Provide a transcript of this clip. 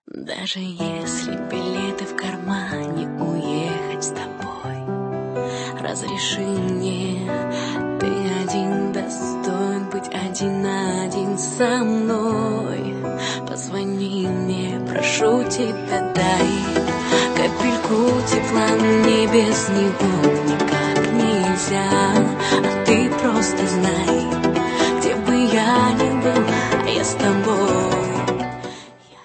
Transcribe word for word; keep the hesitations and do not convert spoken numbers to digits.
Даже если билеты в кармане, уехать с тобой, разреши мне, ты один достоин быть один на один со мной. Позвони мне, прошу тебя, дай капельку тепла мне, без него никак нельзя. А ты просто знай,